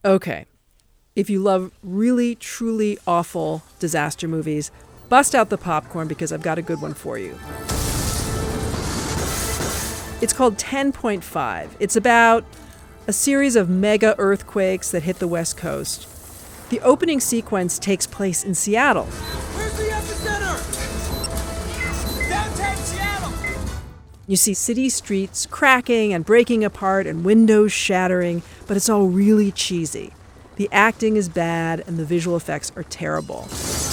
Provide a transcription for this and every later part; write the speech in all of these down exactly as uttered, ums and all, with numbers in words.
Okay, if you love really, truly awful disaster movies, bust out the popcorn because I've got a good one for you. It's called ten point five. It's about a series of mega earthquakes that hit the West Coast. The opening sequence takes place in Seattle. Where's the epicenter? Downtown Seattle! You see city streets cracking and breaking apart and windows shattering, but it's all really cheesy. The acting is bad and the visual effects are terrible.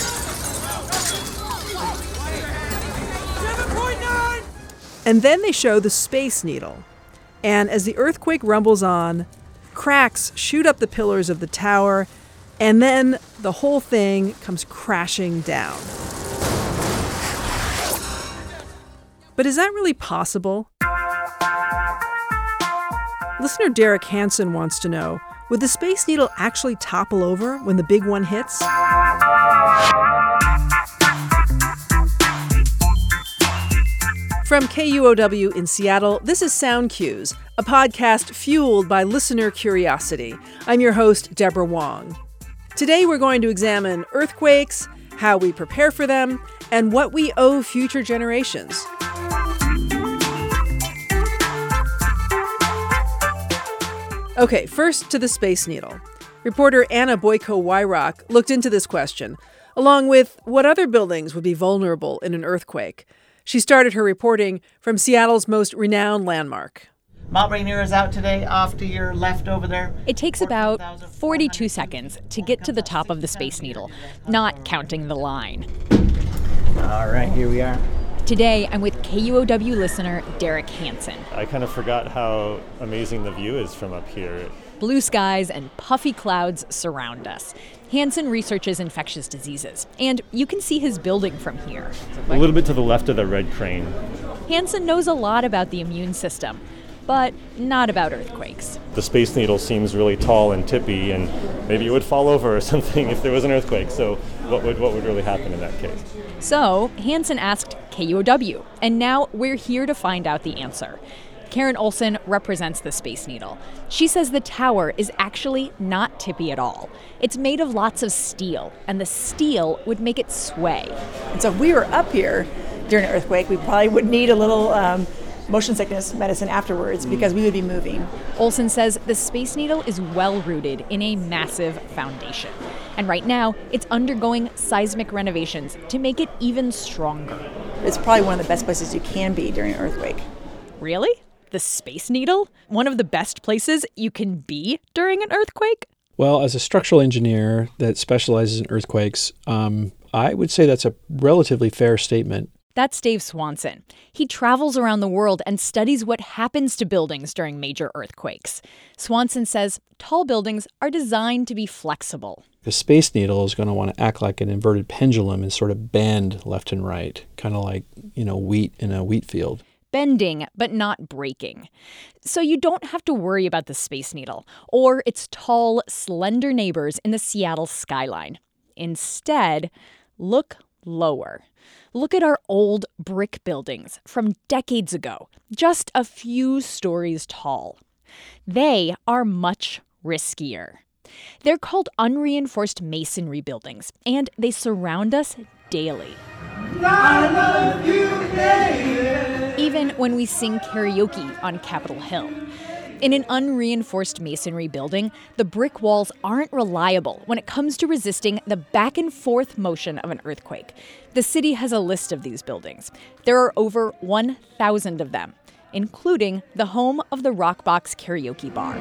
And then they show the Space Needle. And as the earthquake rumbles on, cracks shoot up the pillars of the tower, and then the whole thing comes crashing down. But is that really possible? Listener Derek Hansen wants to know, would the Space Needle actually topple over when the big one hits? From K U O W in Seattle, this is Sound Cues, a podcast fueled by listener curiosity. I'm your host, Deborah Wong. Today we're going to examine earthquakes, how we prepare for them, and what we owe future generations. Okay, first to the Space Needle. Reporter Anna Boyko-Wyrock looked into this question, along with what other buildings would be vulnerable in an earthquake. She started her reporting from Seattle's most renowned landmark. Mount Rainier is out today, off to your left over there. It takes about forty-two seconds to get to the top of the Space Needle, not counting the line. All right, here we are. Today, I'm with K U O W listener Derek Hansen. I kind of forgot how amazing the view is from up here. Blue skies and puffy clouds surround us. Hansen researches infectious diseases, and you can see his building from here. A little bit to the left of the red crane. Hansen knows a lot about the immune system, but not about earthquakes. The Space Needle seems really tall and tippy, and maybe it would fall over or something if there was an earthquake. So what would what would really happen in that case? So Hansen asked K U O W, and now we're here to find out the answer. Karen Olson represents the Space Needle. She says the tower is actually not tippy at all. It's made of lots of steel, and the steel would make it sway. And so if we were up here during an earthquake, we probably would need a little um, motion sickness medicine afterwards because we would be moving. Olson says the Space Needle is well-rooted in a massive foundation. And right now, it's undergoing seismic renovations to make it even stronger. It's probably one of the best places you can be during an earthquake. Really? The Space Needle? One of the best places you can be during an earthquake? Well, as a structural engineer that specializes in earthquakes, um, I would say that's a relatively fair statement. That's Dave Swanson. He travels around the world and studies what happens to buildings during major earthquakes. Swanson says tall buildings are designed to be flexible. The Space Needle is going to want to act like an inverted pendulum and sort of bend left and right, kind of like, you know, wheat in a wheat field. Bending, but not breaking. So you don't have to worry about the Space Needle or its tall, slender neighbors in the Seattle skyline. Instead, look lower. Look at our old brick buildings from decades ago, just a few stories tall. They are much riskier. They're called unreinforced masonry buildings, and they surround us daily. I love you, baby. Even when we sing karaoke on Capitol Hill. In an unreinforced masonry building, the brick walls aren't reliable when it comes to resisting the back and forth motion of an earthquake. The city has a list of these buildings. There are over one thousand of them, including the home of the Rockbox karaoke bar.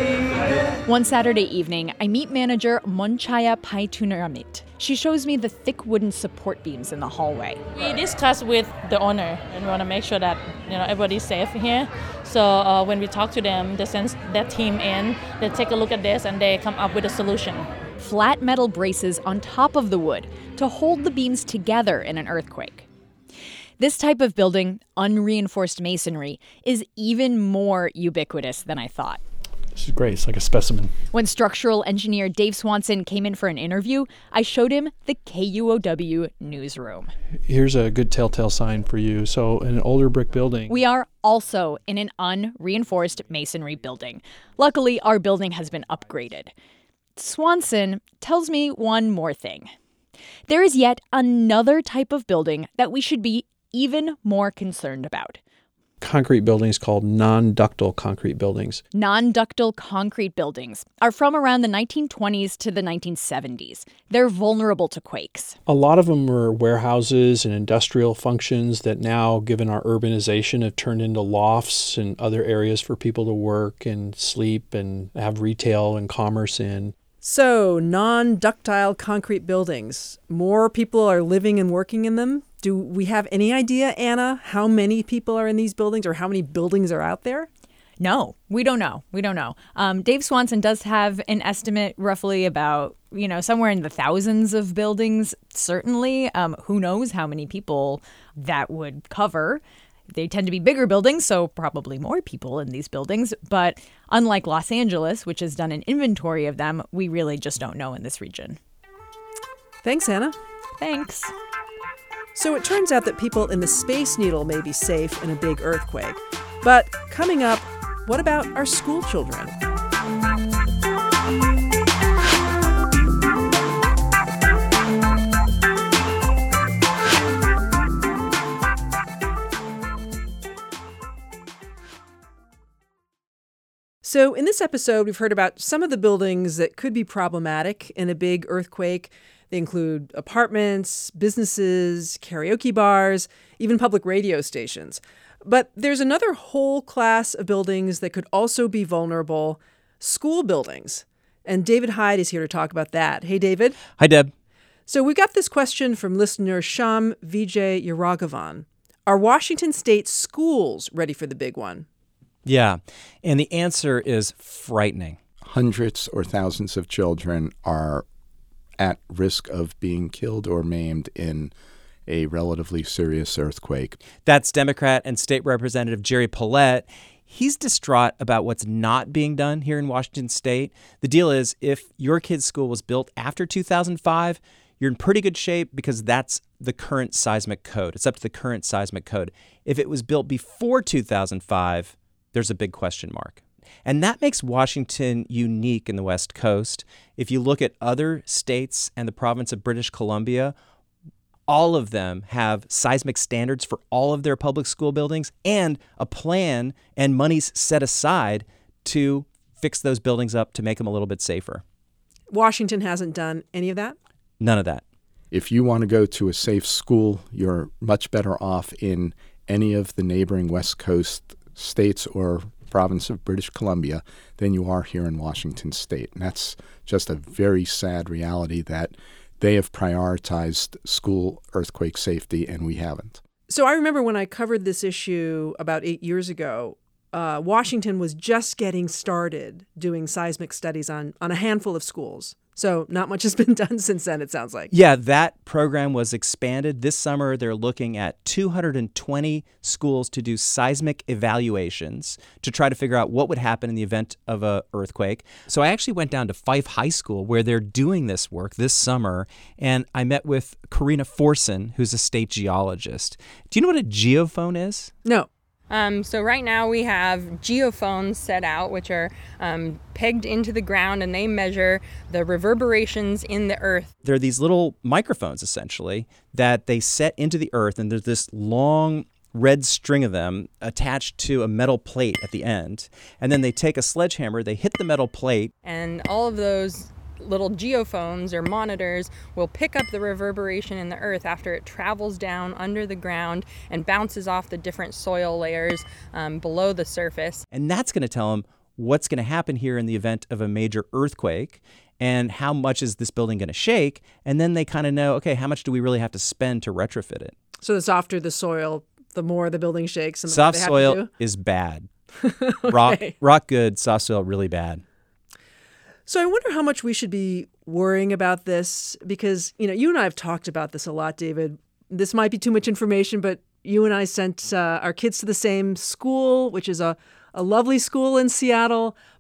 One Saturday evening, I meet manager Monchaya Paitunaramit. She shows me the thick wooden support beams in the hallway. We discussed with the owner and we want to make sure that you know everybody's safe here. So uh, when we talk to them, they send their team in, they take a look at this and they come up with a solution. Flat metal braces on top of the wood to hold the beams together in an earthquake. This type of building, unreinforced masonry, is even more ubiquitous than I thought. This is great. It's like a specimen. When structural engineer Dave Swanson came in for an interview, I showed him the K U O W newsroom. Here's a good telltale sign for you. So in an older brick building. We are also in an unreinforced masonry building. Luckily, our building has been upgraded. Swanson tells me one more thing. There is yet another type of building that we should be even more concerned about. Concrete buildings called non-ductile concrete buildings. Non-ductile concrete buildings are from around the nineteen twenties to the nineteen seventies. They're vulnerable to quakes. A lot of them were warehouses and industrial functions that now, given our urbanization, have turned into lofts and other areas for people to work and sleep and have retail and commerce in. So, non-ductile concrete buildings. More people are living and working in them. Do we have any idea, Anna, how many people are in these buildings or how many buildings are out there? No, we don't know. We don't know. Um, Dave Swanson does have an estimate roughly about, you know, somewhere in the thousands of buildings, certainly. Um, who knows how many people that would cover. They tend to be bigger buildings, so probably more people in these buildings. But unlike Los Angeles, which has done an inventory of them, we really just don't know in this region. Thanks, Anna. Thanks. So it turns out that people in the Space Needle may be safe in a big earthquake. But coming up, what about our school children? So in this episode, we've heard about some of the buildings that could be problematic in a big earthquake. They include apartments, businesses, karaoke bars, even public radio stations. But there's another whole class of buildings that could also be vulnerable, school buildings. And David Hyde is here to talk about that. Hey, David. Hi, Deb. So we got this question from listener Sham Vijay Yaragavan. Are Washington State schools ready for the big one? Yeah, and the answer is frightening. Hundreds or thousands of children are at risk of being killed or maimed in a relatively serious earthquake. That's Democrat and State Representative Jerry Paulette. He's distraught about what's not being done here in Washington State. The deal is, if your kid's school was built after two thousand five, you're in pretty good shape because that's the current seismic code. It's up to the current seismic code. If it was built before two thousand five, there's a big question mark. And that makes Washington unique in the West Coast. If you look at other states and the province of British Columbia, all of them have seismic standards for all of their public school buildings and a plan and monies set aside to fix those buildings up to make them a little bit safer. Washington hasn't done any of that? None of that. If you want to go to a safe school, you're much better off in any of the neighboring West Coast states or province of British Columbia than you are here in Washington State. And that's just a very sad reality that they have prioritized school earthquake safety and we haven't. So I remember when I covered this issue about eight years ago, uh, Washington was just getting started doing seismic studies on, on a handful of schools. So not much has been done since then, it sounds like. Yeah, that program was expanded. This summer, they're looking at two hundred twenty schools to do seismic evaluations to try to figure out what would happen in the event of an earthquake. So I actually went down to Fife High School where they're doing this work this summer, and I met with Karina Forson, who's a state geologist. Do you know what a geophone is? No. Um, so right now we have geophones set out, which are um, pegged into the ground, and they measure the reverberations in the earth. They're these little microphones, essentially, that they set into the earth, and there's this long red string of them attached to a metal plate at the end. And then they take a sledgehammer, they hit the metal plate. And all of those little geophones or monitors will pick up the reverberation in the earth after it travels down under the ground and bounces off the different soil layers um, below the surface. And that's going to tell them what's going to happen here in the event of a major earthquake and how much is this building going to shake. And then they kind of know, okay, how much do we really have to spend to retrofit it? So the softer the soil, the more the building shakes. And the soft more they have soil to do? is bad. Okay. Rock, rock good, soft soil really bad. So I wonder how much we should be worrying about this because, you know, you and I have talked about this a lot, David. This might be too much information, but you and I sent uh, our kids to the same school, which is a, a lovely school in Seattle.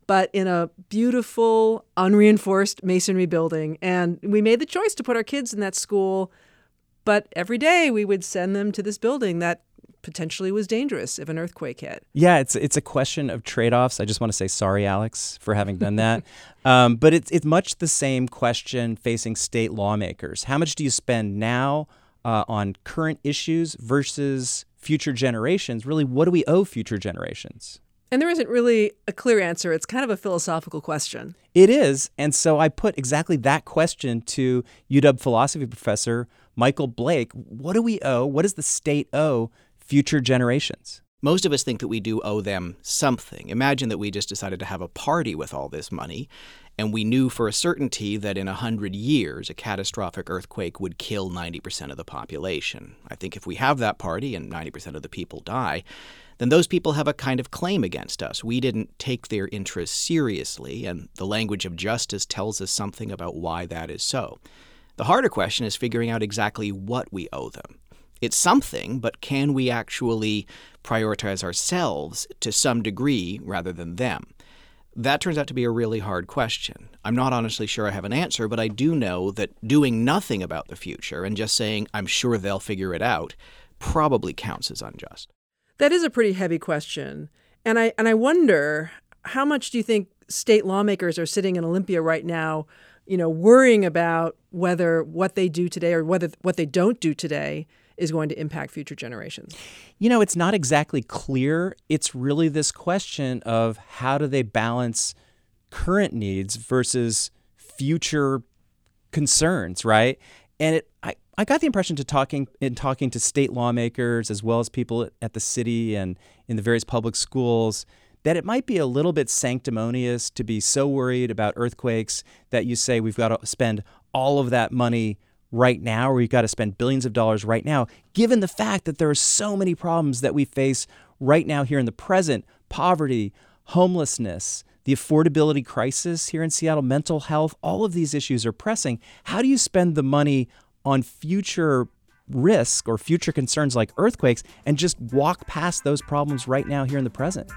but in a beautiful, unreinforced masonry building. And we made the choice to put our kids in that school, but every day we would send them to this building that potentially was dangerous if an earthquake hit. Yeah, it's it's a question of trade-offs. I just want to say sorry, Alex, for having done that. um, but it's it's much the same question facing state lawmakers. How much do you spend now uh, on current issues versus future generations? Really, what do we owe future generations? And there isn't really a clear answer. It's kind of a philosophical question. It is. And so I put exactly that question to U W philosophy professor Michael Blake. What do we owe? What does the state owe future generations? Most of us think that we do owe them something. Imagine that we just decided to have a party with all this money, and we knew for a certainty that in one hundred years, a catastrophic earthquake would kill ninety percent of the population. I think if we have that party and ninety percent of the people die, then those people have a kind of claim against us. We didn't take their interests seriously, and the language of justice tells us something about why that is so. The harder question is figuring out exactly what we owe them. It's something, but can we actually prioritize ourselves to some degree rather than them? That turns out to be a really hard question. I'm not honestly sure I have an answer, but I do know that doing nothing about the future and just saying, I'm sure they'll figure it out, probably counts as unjust. That is a pretty heavy question. And I and I wonder, how much do you think state lawmakers are sitting in Olympia right now, you know, worrying about whether what they do today or whether what they don't do today is going to impact future generations? You know, it's not exactly clear. It's really this question of how do they balance current needs versus future concerns, right? And it, I, I got the impression to talking in talking to state lawmakers as well as people at the city and in the various public schools that it might be a little bit sanctimonious to be so worried about earthquakes that you say we've got to spend all of that money right now, or we've got to spend billions of dollars right now, given the fact that there are so many problems that we face right now here in the present: poverty, homelessness, the affordability crisis here in Seattle, mental health. All of these issues are pressing. How do you spend the money on future risk or future concerns like earthquakes and just walk past those problems right now here in the present?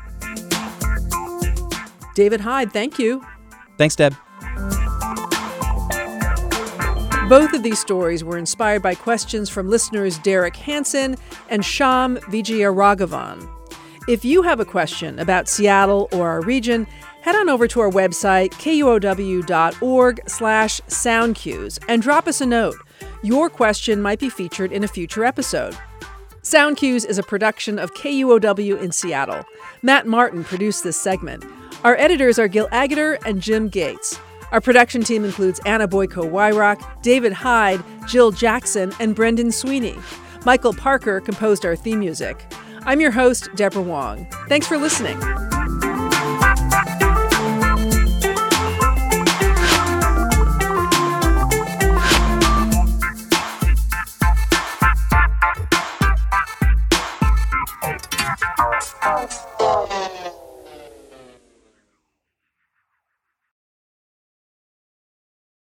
David Hyde, thank you. Thanks, Deb. Both of these stories were inspired by questions from listeners Derek Hansen and Sham Vijayaraghavan. If you have a question about Seattle or our region, head on over to our website, kuow.org slash soundcues, and drop us a note. Your question might be featured in a future episode. Sound Cues is a production of K U O W in Seattle. Matt Martin produced this segment. Our editors are Gil Agater and Jim Gates. Our production team includes Anna Boyko-Wyrock, David Hyde, Jill Jackson, and Brendan Sweeney. Michael Parker composed our theme music. I'm your host, Deborah Wong. Thanks for listening. Oh.